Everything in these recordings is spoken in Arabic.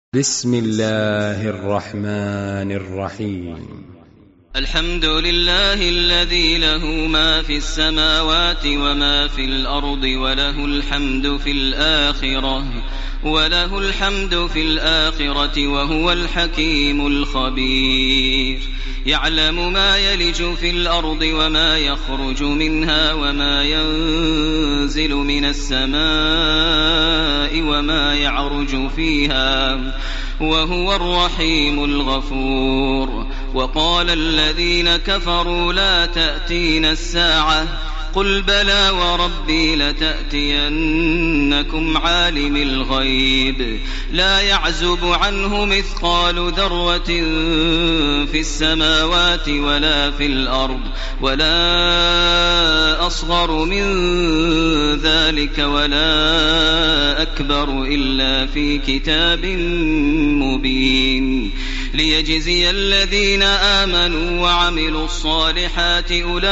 بسم الله الرحمن الرحيم. الحمد لله الذي له ما في السماوات وما في الأرض وله الحمد في الآخرة وهو الحكيم الخبير. يعلم ما يلج في الأرض وما يخرج منها وما ينزل من السماء وما يعرج فيها وهو الرحيم الغفور. وقال الذين كفروا لا تأتينا الساعة قل بلى وربي لتأتينكم عالم الغيب لا يعزب عنه مثقال ذرة في السماوات ولا في الأرض ولا أصغر من ذلك ولا أكبر إلا في كتاب مبين ليجزي الذين آمنوا وعملوا الصالحات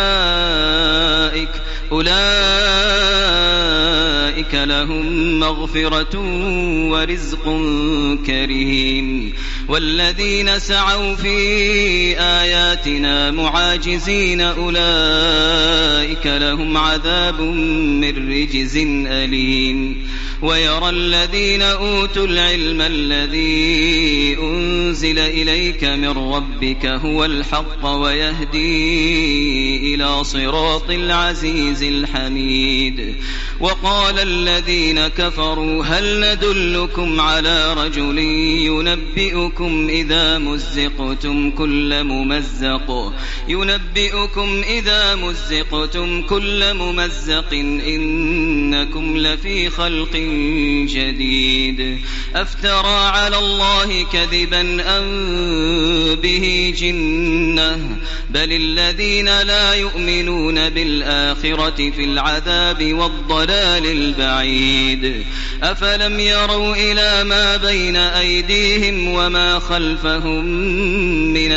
أولئك لهم مغفرة ورزق كريم. والذين سعوا في آياتنا معاجزين أولئك لهم عذاب من رجز أليم. ويرى الذين أوتوا العلم الذي أنزل إليك من ربك هو الحق ويهدي إلى صراط العزيز الحميد. وقال الذين كفروا هل ندلكم على رجل ينبئكم إذا مزقتم كل ممزق إنكم لفي خلق جديد. أفترى على الله كذبا أم به جنة بل الذين لا يؤمنون بالآخرة في العذاب والضلال البعيد. أفلم يروا إلى ما بين أيديهم وما خلفهم من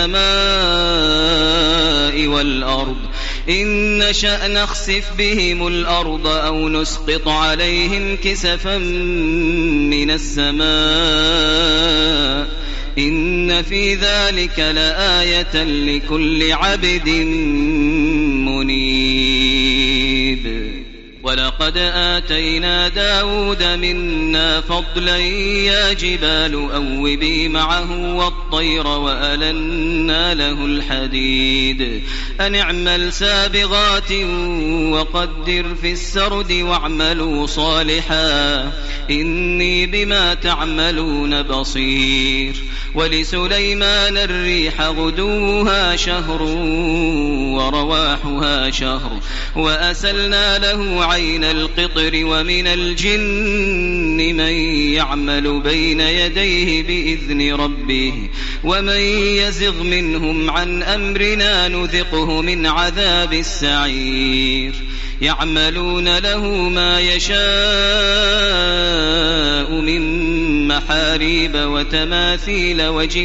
السماء والأرض إن نشأ نخسف بهم الأرض أو نسقط عليهم كسفا من السماء إن في ذلك لآية لكل عبد منيب. ولقد آتينا داود منا فضلا يا جبال أوبي معه والطير وألنا له الحديد أن اعمل سابغات وقدر في السرد واعملوا صالحا إني بما تعملون بصير. ولسليمان الريح غدوها شهر ورواحها شهر وأسلنا له عين القطر ومن الجن من يعمل بين يديه بإذن ربه ومن يزغ منهم عن أمرنا نذقه من عذاب السعير. يعملون له ما يشاء من محاريب وتماثيل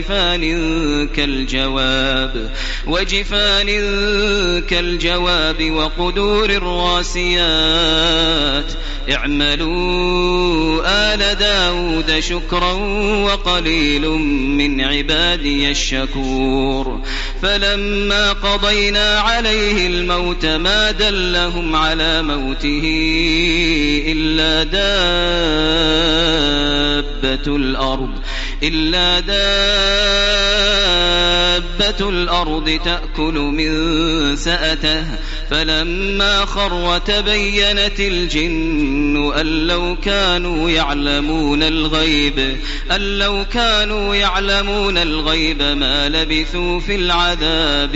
وجفان كالجواب وقدور الراسيات. اعملوا آل داود شكرا وقليل من عبادي الشكور. فلما قضينا عليه الموت ما دلهم على موته إلا دابة الأرض تأكل من سأته فلما خر تبينت الجن أن لو كانوا يعلمون الغيب ما لبثوا في العذاب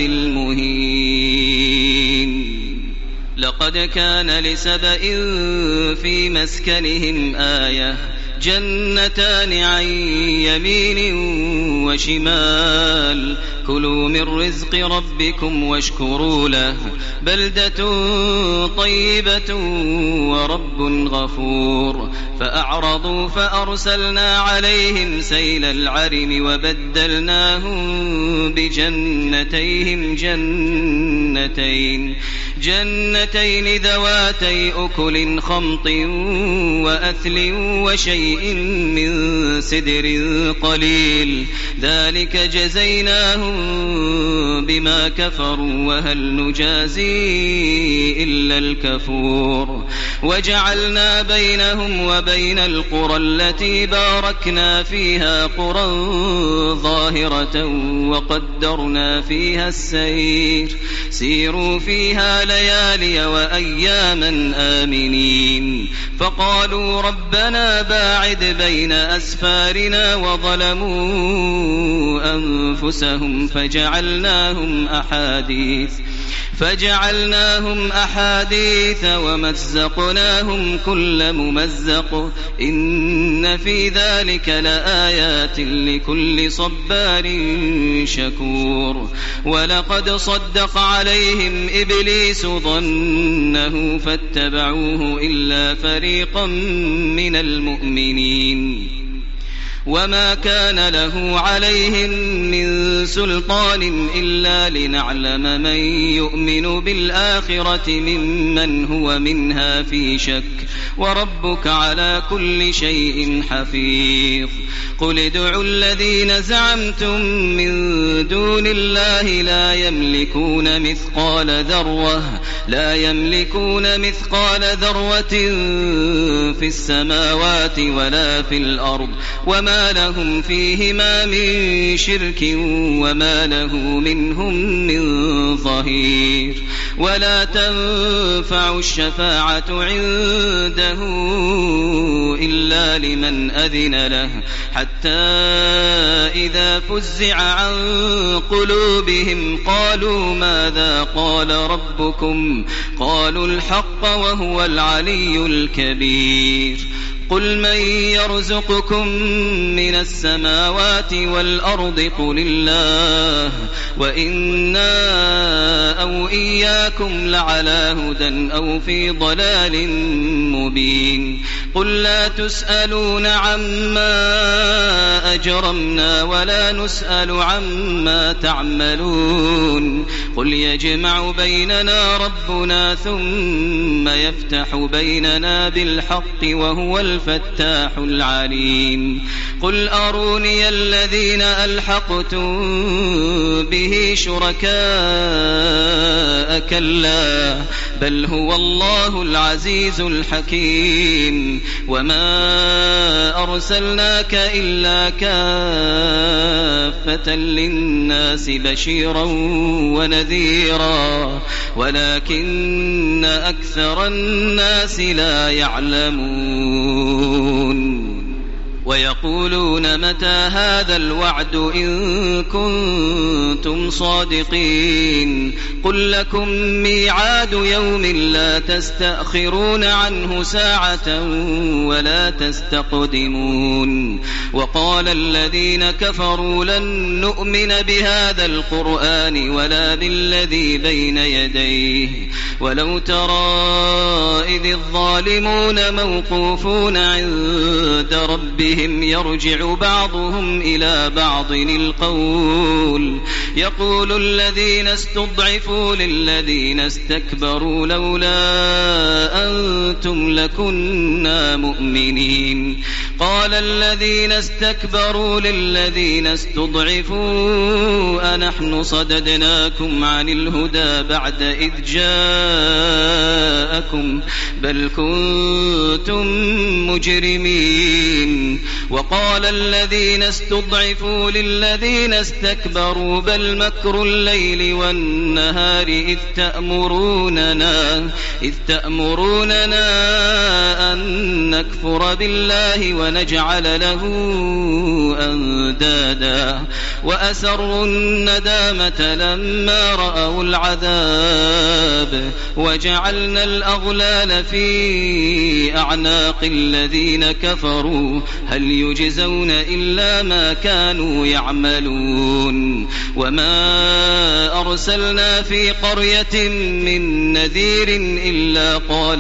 المهين. لقد كان لسبإ في مسكنهم آية جنتان عن يمين وشمال كلوا من رزق ربكم واشكروا له بلدة طيبة ورب غفور فأعرضوا فأرسلنا عليهم سيل العرم وبدلناهم بجنتيهم جنتين ذواتي أكل خمط وأثل وشيء من سدر قليل ذلك جزيناهم بما كفروا وهل نجازي إلا الكفور وجعلنا بينهم وبين القرى التي باركنا فيها قرى ظاهرة وقدرنا فيها السير سيروا فيها ليالي وأياما آمنين فقالوا ربنا باعد بين أسفارنا وظلموا أنفسهم فجعلناهم أحاديث ومزقناهم كل ممزق إن في ذلك لآيات لكل صبار شكور ولقد صدق عليهم إبليس ظنه فاتبعوه إلا فريقا من المؤمنين وما كان له عليهم من سلطان إلا لنعلم من يؤمن بالآخرة ممن هو منها في شك وربك على كل شيء حفيظ قل ادعوا الذين زعمتم من دون الله لا يملكون مثقال ذرة في السماوات ولا في الأرض وما لهم فيهما من شرك وما له منهم من ظهير ولا تنفع الشفاعة عنده إلا لمن أذن له حتى إذا فزع عن قلوبهم قالوا ماذا قال ربكم قالوا الحق وهو العلي الكبير قل من يرزقكم من السماوات والأرض قل الله وإنا أو إياكم لعلى هدى أو في ضلال مبين قل لا تسألون عما أجرمنا ولا نسأل عما تعملون قل يجمع بيننا ربنا ثم يفتح بيننا بالحق وهو الفتاح العليم قل أروني الذين ألحقتم به شركاء كلا بل هو الله العزيز الحكيم وما أرسلناك إلا كافة للناس بشيرا ونذيرا ولكن أكثر الناس لا يعلمون ويقولون متى هذا الوعد إن كنتم صادقين قل لكم ميعاد يوم لا تستأخرون عنه ساعة ولا تستقدمون وقال الذين كفروا لن نؤمن بهذا القرآن ولا بالذي بين يديه ولو ترى إذ الظالمون موقوفون عند ربهم يرجع بعضهم إلى بعض القول يقول الذين استضعفوا للذين استكبروا لولا أنتم لكنا مؤمنين قال الذين استكبروا للذين استضعفوا أنحن صددناكم عن الهدى بعد إذ جاءكم بل كنتم مجرمين وقال الذين استضعفوا للذين استكبروا بل مكر الليل والنهار إذ تأمروننا أن نكفر بالله ونجعل له أندادا وأسروا الندامة لما رأوا العذاب وجعلنا الأغلال في أعناق الذين كفروا هل يجزون إلا ما كانوا يعملون وما أرسلنا في قرية من نذير إلا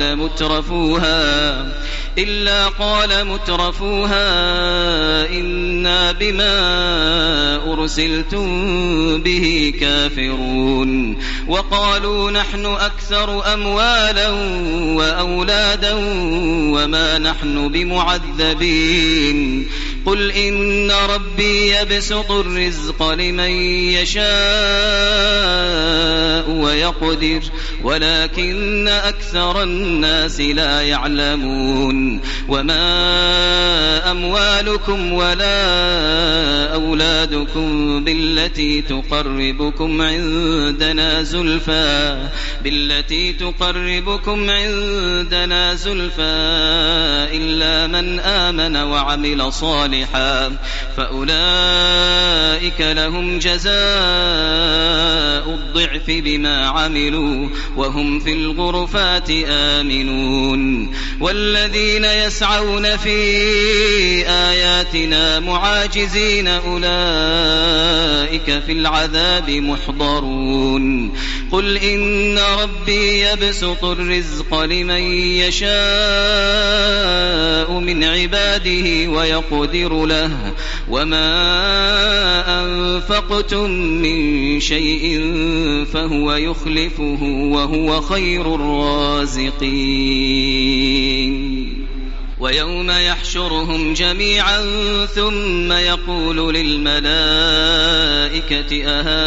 قال مترفوها إنا بما أرسلتم به كافرون وقالوا نحن أكثر أموالا وأولادا وما نحن بمعذبين قل إن ربي يبسط الرزق لمن يشاء ويقدر ولكن أكثر الناس لا يعلمون وما أموالكم ولا أولادكم بالتي تقربكم عندنا زلفى إلا من آمن وعمل صالحا فأولئك لهم جزاء الضعف بما عملوا وهم في الغرفات آمنون والذين يسعون في آياتنا معاجزين أولئك في العذاب محضرون قل إن ربي يبسط الرزق لمن يشاء من عباده ويقدر له وما أنفقتم من شيء فهو يخلفه وهو خير الرازقين ويوم يحشرهم جميعا ثم يقول للملائكة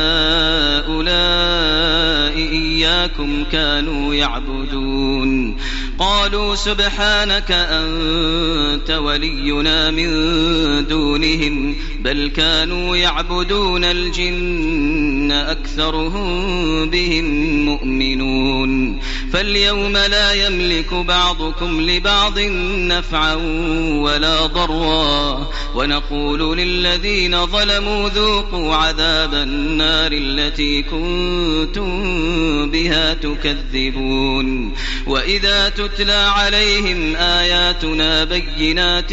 أهؤلاء إياكم كانوا يعبدون قالوا سبحانك أنت ولينا من دونهم بل كانوا يعبدون الجن أكثرهم بهم مؤمنون فاليوم لا يملك بعضكم لبعض نفعا ولا ضرا ونقول للذين ظلموا ذوقوا عذاب النار التي كنتم بها تكذبون وإذا تتلى عليهم آياتنا بينات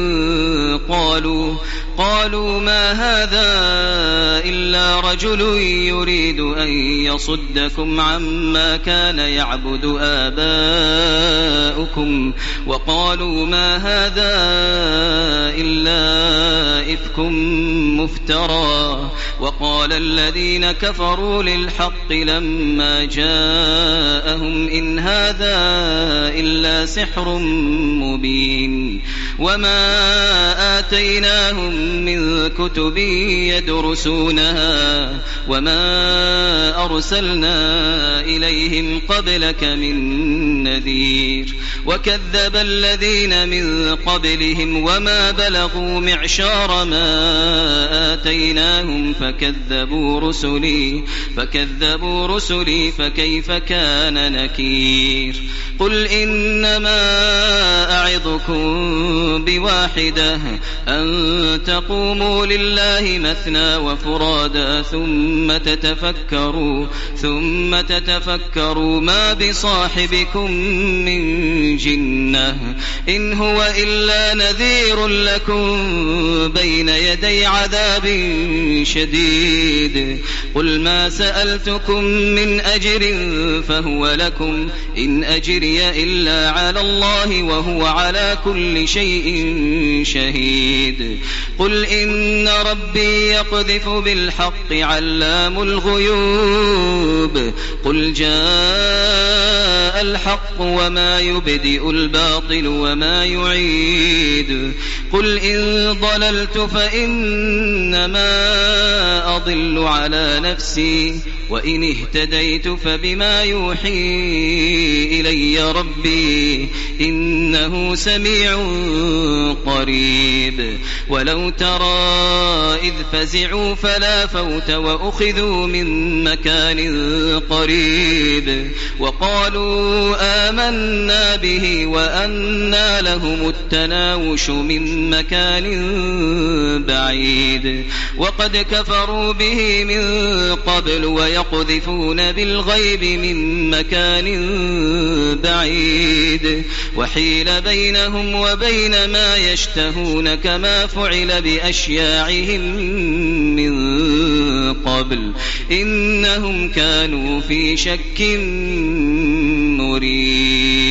قالوا ما هذا إلا رجل يريد أن يصدكم عما كان يعبد آباؤكم وقالوا ما هذا إلا إفك مفترى وقال الذين كفروا للحق لما جاءهم إن هذا إلا سحر مبين وما آتيناهم من كتب يدرسونها وما أرسلنا إليهم قبلك من نذير وكذب الذين من قبلهم وما بلغوا معشار ما آتيناهم فكذبوا رسلي فكيف كان نكير قل إنما أعظكم بواحدة أن تقوموا لله مثنى وفرادا ثم تتفكروا ما بصاحبكم من جنة إن هو إلا نذير لكم بين يدي عذاب شديد قل ما سألتكم من أجر فهو لكم إن أجري إلا على الله وهو على كل شيء شهيد قل إن ربي يقذف بالحق علام الغيوب قل جاء الحق وما يبدئ الباطل وما يعيد قل إن ضللت فإنما أضل على نفسي وإن اهتديت فبما يوحي إلي ربي إنه سميع قريب ولو ترى إذ فزعوا فلا فوت وأخذوا من مكان قريب وقالوا آمنا به وأنى لهم التناوش من مكان بعيد وقد كفروا به من قبل ويقذفون بالغيب من مكان بعيد وحيل بينهم وبين ما يشتهون كما فعل بأشياعهم من قبل إنهم كانوا في شك مريب.